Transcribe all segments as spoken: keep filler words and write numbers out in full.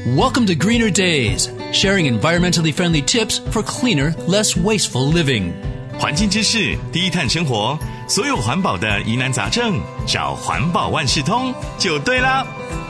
Welcome to Greener Days, sharing environmentally friendly tips for cleaner, less wasteful living. 环境知识，低碳生活，所有环保的疑难杂症，找环保万事通就对啦。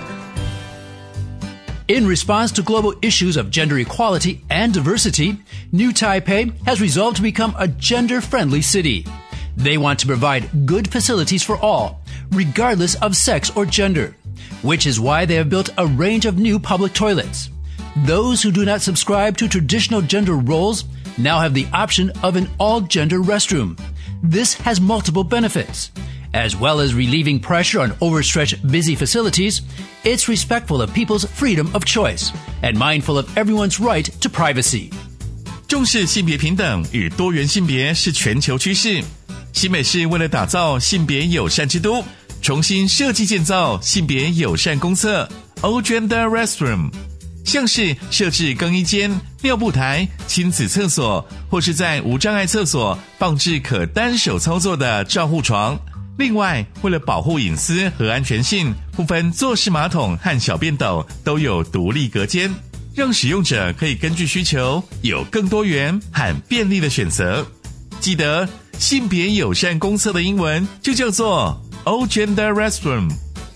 In response to global issues of gender equality and diversity, New Taipei has resolved to become a gender-friendly city. They want to provide good facilities for all, regardless of sex or gender, which is why they have built a range of new public toilets. Those who do not subscribe to traditional gender roles now have the option of an all-gender restroom. This has multiple benefits. As well as relieving pressure on overstretched, busy facilities, it's respectful of people's freedom of choice and mindful of everyone's right to privacy. 重视性别平等与多元性别是全球趋势。新北市为了打造性别友善之都，重新设计建造性别友善公厕 All Gender Restroom， 像是设置更衣间、尿布台、亲子厕所，或是在无障碍厕所放置可单手操作的照护床。另外，为了保护隐私和安全性，部分坐式马桶和小便斗都有独立隔间，让使用者可以根据需求有更多元和便利的选择。记得性别友善公厕的英文就叫做 All Gender Restroom。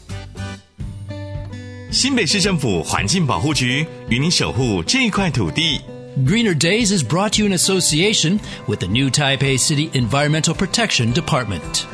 新北市政府环境保护局与你守护这块土地。 Greener Days is brought to you in association with the New Taipei City Environmental Protection Department.